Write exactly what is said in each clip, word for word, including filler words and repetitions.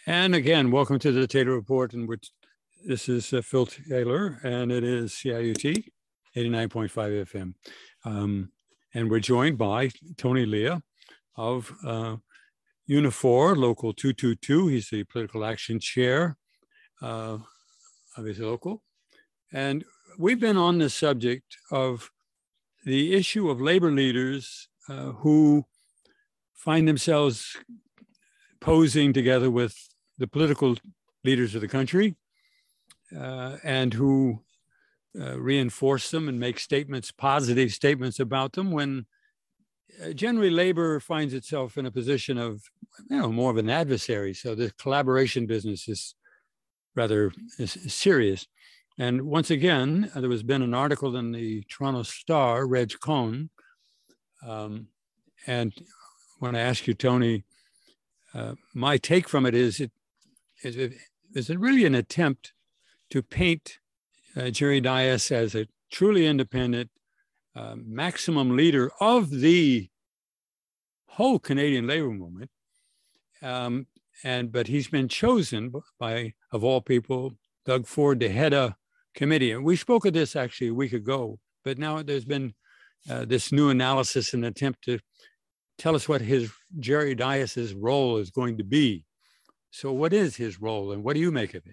And again, welcome to the Taylor Report. And we're, this is uh, Phil Taylor, and it is C I U T eighty-nine point five F M. Um, and we're joined by Tony Leah of uh, Unifor Local two two two. He's the political action chair uh, of his local. And we've been on the subject of the issue of labor leaders uh, who find themselves posing together with the political leaders of the country uh, and who uh, reinforce them and make statements, positive statements about them, when uh, generally labor finds itself in a position of, you know, more of an adversary. So the collaboration business is rather is, is serious. And once again, there has been an article in the Toronto Star, Reg Cohn, um, and when I ask you, Tony, uh, my take from it is, it is it, is it really an attempt to paint uh, Jerry Dias as a truly independent, uh, maximum leader of the whole Canadian labor movement, um, and but he's been chosen by, of all people, Doug Ford to head a committee. And we spoke of this actually a week ago, but now there's been uh, this new analysis and attempt to tell us what his Jerry Dias's role is going to be. So what is his role and what do you make of it?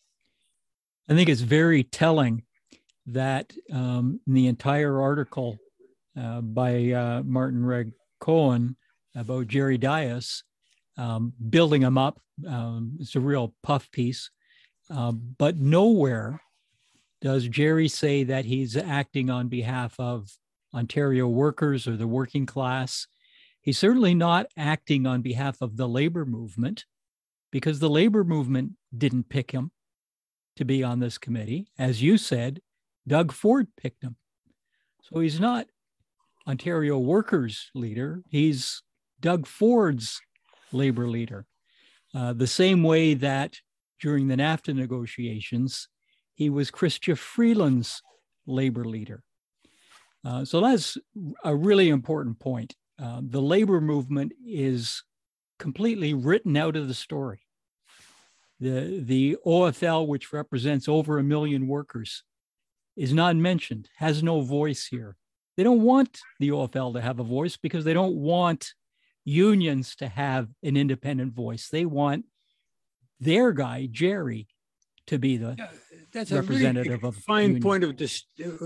I think it's very telling that um, in the entire article uh, by uh, Martin Reg Cohen about Jerry Dias, um, building him up, um, it's a real puff piece, uh, but nowhere does Jerry say that he's acting on behalf of Ontario workers or the working class. He's certainly not acting on behalf of the labor movement, because the labor movement didn't pick him to be on this committee. As you said, Doug Ford picked him. So he's not Ontario workers' leader. He's Doug Ford's labor leader. Uh, the same way that during the NAFTA negotiations, he was Chrystia Freeland's labor leader. Uh, so that's a really important point. Uh, the labor movement is completely written out of the story. The, the O F L, which represents over a million workers, is not mentioned, has no voice here. They don't want the O F L to have a voice because they don't want unions to have an independent voice. They want their guy, Jerry, to be the yeah, that's representative a really of fine union. Point of dis-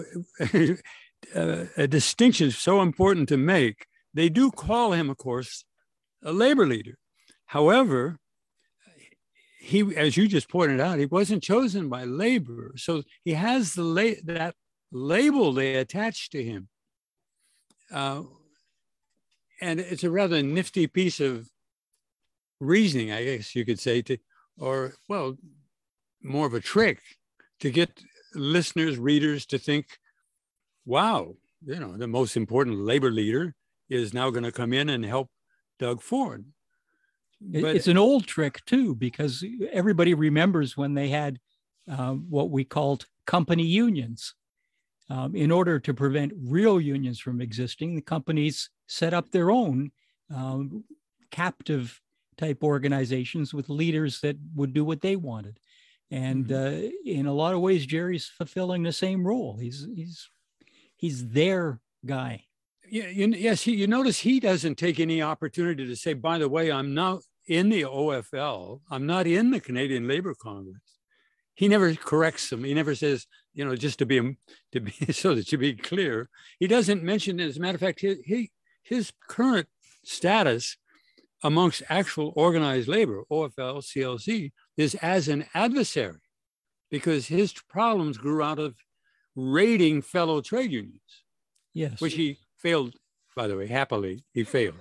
uh, a distinction so important to make. They do call him, of course, a labor leader. However, he, as you just pointed out, he wasn't chosen by labor. So he has the la- that label they attach to him. Uh, and it's a rather nifty piece of reasoning, I guess you could say, to, or, well, more of a trick to get listeners, readers to think, wow, you know, the most important labor leader is now going to come in and help Doug Ford. But it's an old trick too, because everybody remembers when they had uh, what we called company unions. Um, in order to prevent real unions from existing, the companies set up their own um, captive type organizations with leaders that would do what they wanted. And mm-hmm. uh, in a lot of ways, Jerry's fulfilling the same role. He's he's he's their guy. Yeah, you, yes. He, you notice he doesn't take any opportunity to say, by the way, I'm not in the O F L. I'm not in the Canadian Labor Congress. He never corrects them. He never says, you know, just to be to be so that you be clear. He doesn't mention it. As a matter of fact, he, he his current status amongst actual organized labor, O F L, C L C, is as an adversary, because his problems grew out of raiding fellow trade unions. Yes, which he failed, by the way, happily, he failed.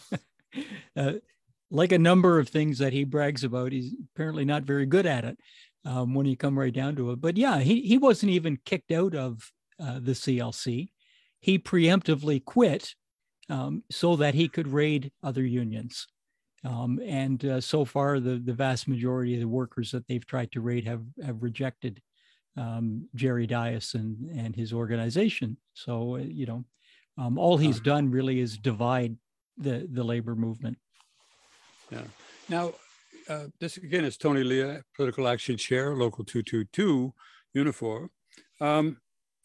uh, like a number of things that he brags about, he's apparently not very good at it um, when you come right down to it. But yeah, he, he wasn't even kicked out of uh, the C L C. He preemptively quit um, so that he could raid other unions. Um, and uh, so far, the, the vast majority of the workers that they've tried to raid have, have rejected um, Jerry Dias and, and his organization. So, uh, you know, um, all he's done really is divide the, the labor movement. Yeah. Now, uh, this again is Tony Leah, Political Action Chair, Local two two two, Unifor. Um,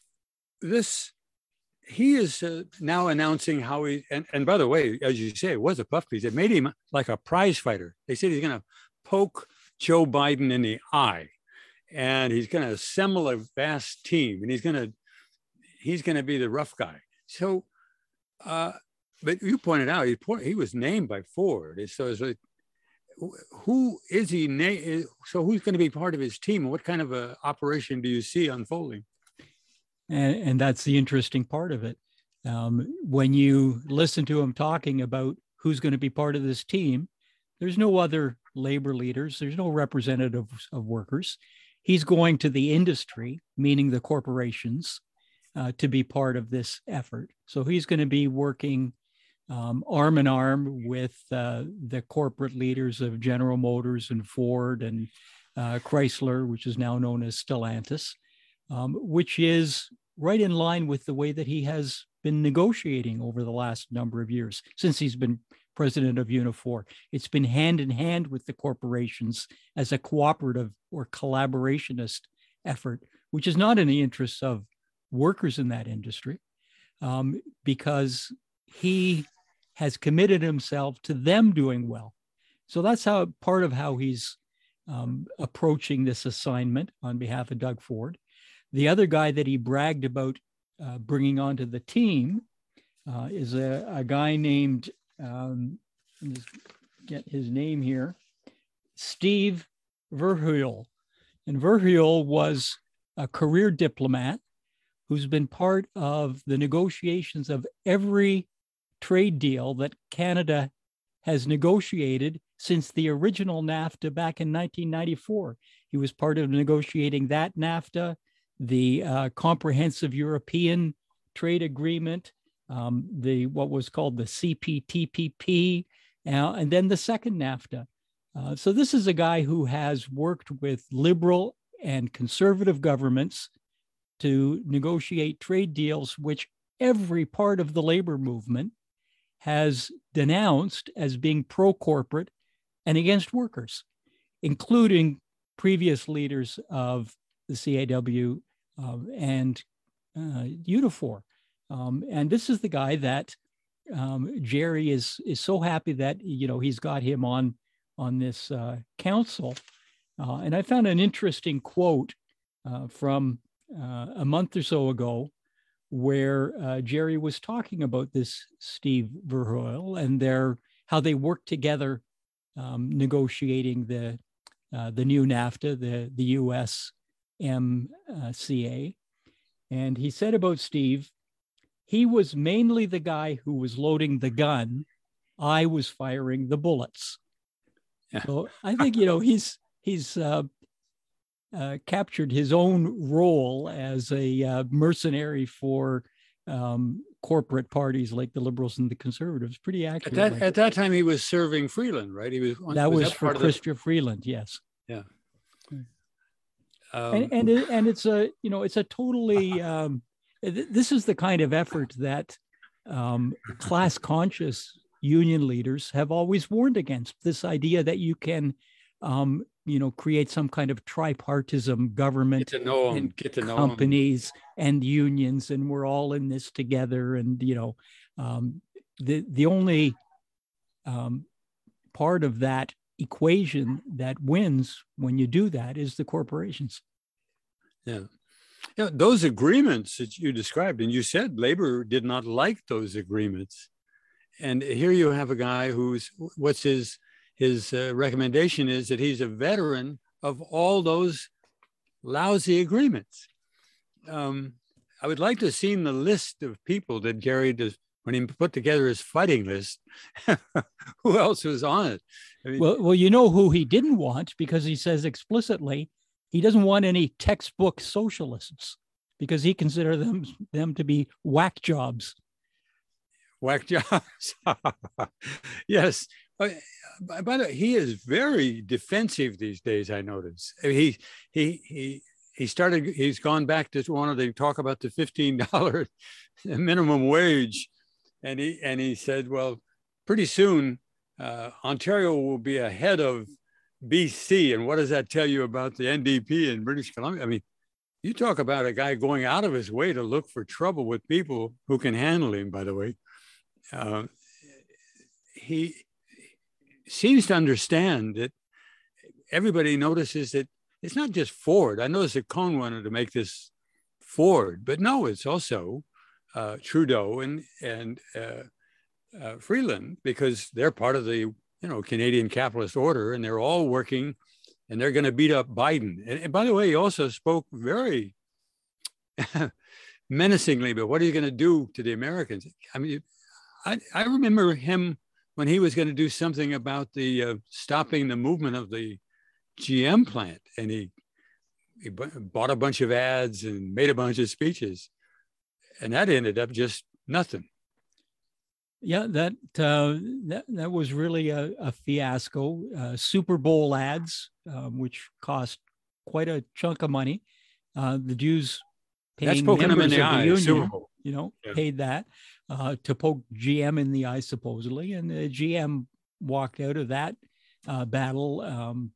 this, he is uh, now announcing how he, and, and by the way, as you say, it was a puff piece. It made him like a prize fighter. They said he's going to poke Joe Biden in the eye, and he's going to assemble a vast team, and he's going to, he's going to be the rough guy. So, uh, but you pointed out, he, he was named by Ford. So it's like, who is he? Na- so who's going to be part of his team? What kind of a operation do you see unfolding? And, and that's the interesting part of it. Um, when you listen to him talking about who's going to be part of this team, there's no other labor leaders. There's no representatives of workers. He's going to the industry, meaning the corporations, uh, to be part of this effort. So he's going to be working um, arm in arm with uh, the corporate leaders of General Motors and Ford and uh, Chrysler, which is now known as Stellantis, um, which is right in line with the way that he has been negotiating over the last number of years since he's been president of Unifor. It's been hand in hand with the corporations as a cooperative or collaborationist effort, which is not in the interests of workers in that industry, um, because he has committed himself to them doing well. So that's how part of how he's um, approaching this assignment on behalf of Doug Ford. The other guy that he bragged about uh, bringing onto the team uh, is a, a guy named, um, let's get his name here, Steve Verheul. And Verheul was a career diplomat who's been part of the negotiations of every trade deal that Canada has negotiated since the original NAFTA back in nineteen ninety-four. He was part of negotiating that NAFTA, the uh, Comprehensive European Trade Agreement, um, the what was called the C P T P P, uh, and then the second NAFTA. Uh, so this is a guy who has worked with liberal and conservative governments to negotiate trade deals, which every part of the labor movement has denounced as being pro-corporate and against workers, including previous leaders of the C A W um, and uh, Unifor. Um, and this is the guy that um, Jerry is is so happy that, you know, he's got him on, on this uh, council. Uh, and I found an interesting quote uh, from uh, a month or so ago, where uh, Jerry was talking about this Steve Verheul and their how they worked together um, negotiating the uh, the new NAFTA, the the U S M C A. And he said about Steve, he was mainly the guy who was loading the gun. I was firing the bullets. Yeah. So I think, you know, he's he's uh, Uh, captured his own role as a uh, mercenary for um, corporate parties like the Liberals and the Conservatives pretty accurately. At that, at that time, he was serving Freeland, right? He was that was, was that for Chrystia Freeland, yes. Yeah, um, and and it, and it's a you know it's a totally um, th- this is the kind of effort that um, class conscious union leaders have always warned against. This idea that you can um, you know, create some kind of tripartism government get to know them, and get to know companies them. And unions, and we're all in this together. And, you know, um, the, the only um, part of that equation that wins when you do that is the corporations. Yeah. Yeah, those agreements that you described, and you said labor did not like those agreements. And here you have a guy who's, what's his, His uh, recommendation is that he's a veteran of all those lousy agreements. Um, I would like to have seen the list of people that Gary does when he put together his fighting list. Who else was on it? I mean, well, well, you know who he didn't want, because he says explicitly he doesn't want any textbook socialists because he considers them them to be whack jobs. Whack jobs. Yes. By the way, he is very defensive these days, I notice. He he he he started, he's gone back to one of the talk about the fifteen dollars minimum wage. And he and he said, well, pretty soon uh, Ontario will be ahead of B C, and what does that tell you about the N D P in British Columbia? I mean, you talk about a guy going out of his way to look for trouble with people who can handle him, by the way. Uh, he seems to understand that everybody notices that it's not just Ford. I noticed that Cohn wanted to make this Ford, but no, it's also uh, Trudeau and, and uh, uh, Freeland, because they're part of the you know Canadian capitalist order, and they're all working, and they're going to beat up Biden. And, and by the way, he also spoke very menacingly, but what are you going to do to the Americans? I mean, I, I remember him when he was going to do something about the uh, stopping the movement of the G M plant, and he, he bought a bunch of ads and made a bunch of speeches, and that ended up just nothing. Yeah, that uh, that that was really a, a fiasco. Uh, Super Bowl ads, um, which cost quite a chunk of money. Uh, the Jews paying members them in the of eye, the union, Super Bowl. you know, yeah. paid that uh, to poke G M in the eye, supposedly, and the G M walked out of that uh, battle um,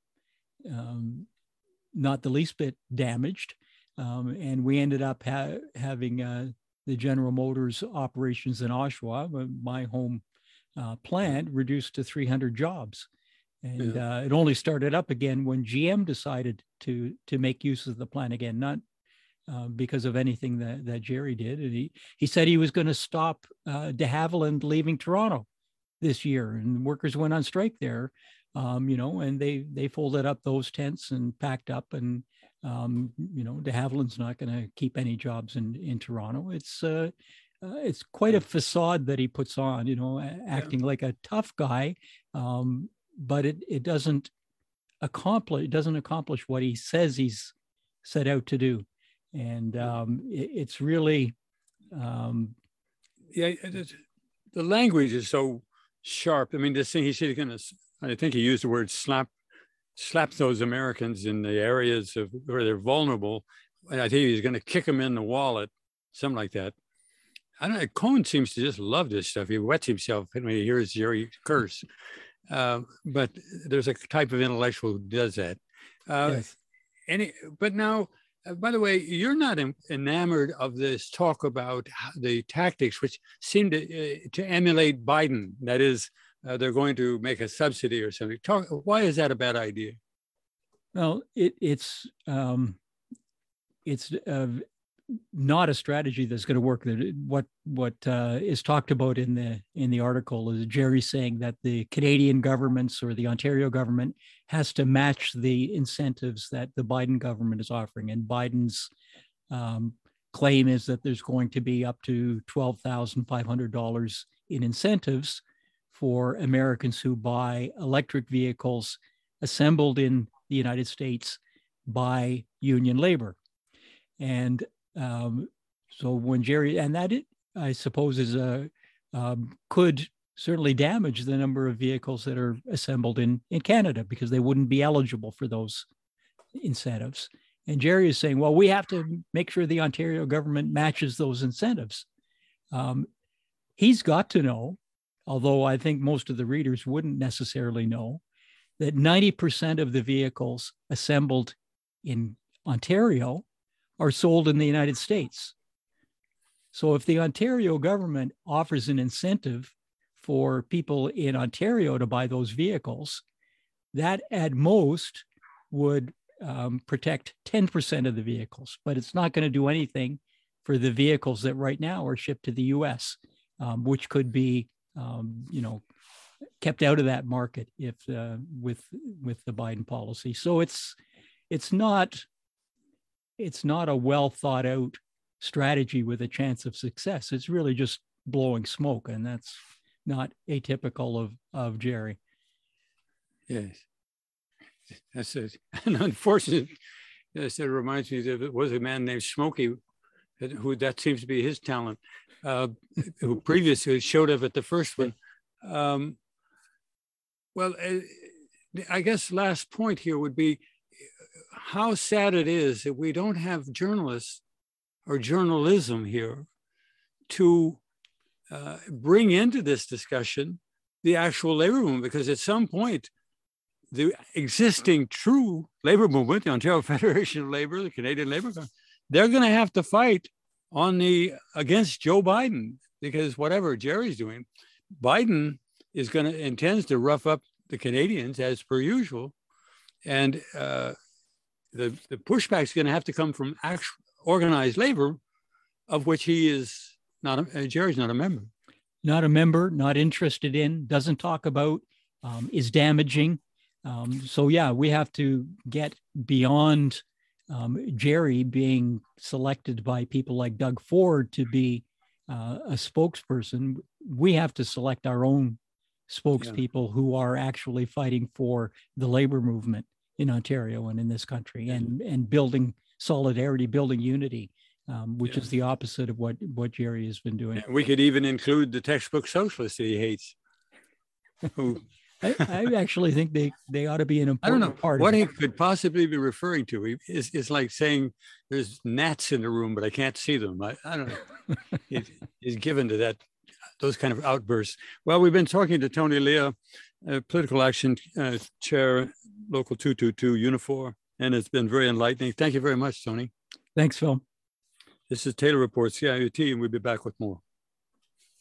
um, not the least bit damaged, um, and we ended up ha- having. Uh, the General Motors operations in Oshawa, my home uh, plant, reduced to three hundred jobs. And yeah. uh, it only started up again when G M decided to to make use of the plant again, not uh, because of anything that, that Jerry did. And he, he said he was going to stop uh, de Havilland leaving Toronto this year, and workers went on strike there, um, you know, and they, they folded up those tents and packed up, and Um, you know, de Havilland's not going to keep any jobs in, in Toronto. It's uh, uh, it's quite a facade that he puts on, you know, acting yeah. like a tough guy, um, but it it doesn't accomplish it doesn't accomplish what he says he's set out to do, and um, it, it's really um, yeah. The language is so sharp. I mean, this thing he said he's going to. I think he used the word slap. slap those Americans in the areas of where they're vulnerable. And I think he's going to kick them in the wallet, something like that. I don't know. Cohn seems to just love this stuff. He wets himself when he hears Jerry curse. Uh, but there's a type of intellectual who does that. Uh, yes. Any, but now, uh, by the way, you're not em- enamored of this talk about the tactics, which seem to uh, to emulate Biden. That is, Uh, they're going to make a subsidy or something. Talk, why is that a bad idea? Well, it, it's um, it's uh, not a strategy that's going to work. What what uh, is talked about in the in the article is Jerry saying that the Canadian governments or the Ontario government has to match the incentives that the Biden government is offering, and Biden's um, claim is that there's going to be up to twelve thousand five hundred dollars in incentives for Americans who buy electric vehicles assembled in the United States by union labor. And um, so when Jerry, and that it, I suppose is a, um, could certainly damage the number of vehicles that are assembled in, in Canada, because they wouldn't be eligible for those incentives. And Jerry is saying, well, we have to make sure the Ontario government matches those incentives. Um, he's got to know, although I think most of the readers wouldn't necessarily know, that ninety percent of the vehicles assembled in Ontario are sold in the United States. So if the Ontario government offers an incentive for people in Ontario to buy those vehicles, that at most would um, protect ten percent of the vehicles, but it's not going to do anything for the vehicles that right now are shipped to the U S, um, which could be Um, you know, kept out of that market if uh, with with the Biden policy. So it's it's not it's not a well thought out strategy with a chance of success. It's really just blowing smoke, and that's not atypical of of Jerry. Yes, that's it. And unfortunately, yes, it reminds me that it was a man named Smokey, who that seems to be his talent. Uh, who previously showed up at the first one. Um, well, I guess last point here would be how sad it is that we don't have journalists or journalism here to uh, bring into this discussion the actual labor movement, because at some point the existing true labor movement, the Ontario Federation of Labor, the Canadian Labor, they're going to have to fight on the against Joe Biden, because whatever Jerry's doing, Biden is going to intends to rough up the Canadians as per usual, and uh, the the pushback is going to have to come from actual organized labor, of which he is not. A, uh, Jerry's not a member. Not a member, not interested in, doesn't talk about, um, is damaging. Um, so yeah, we have to get beyond um, Jerry being selected by people like Doug Ford to be uh, a spokesperson. We have to select our own spokespeople yeah. who are actually fighting for the labor movement in Ontario and in this country, and and building solidarity, building unity, um, which yeah. is the opposite of what, what Jerry has been doing. We could even include the textbook socialists that he hates. Who I, I actually think they, they ought to be an important I don't know part what of he it. could possibly be referring to. He, it's, it's like saying there's gnats in the room, but I can't see them. I, I don't know. he, he's given to that, those kind of outbursts. Well, we've been talking to Tony Lea, uh, Political Action uh, Chair, Local two two two, Unifor, and it's been very enlightening. Thank you very much, Tony. Thanks, Phil. This is Taylor Report, C I U T, and we'll be back with more.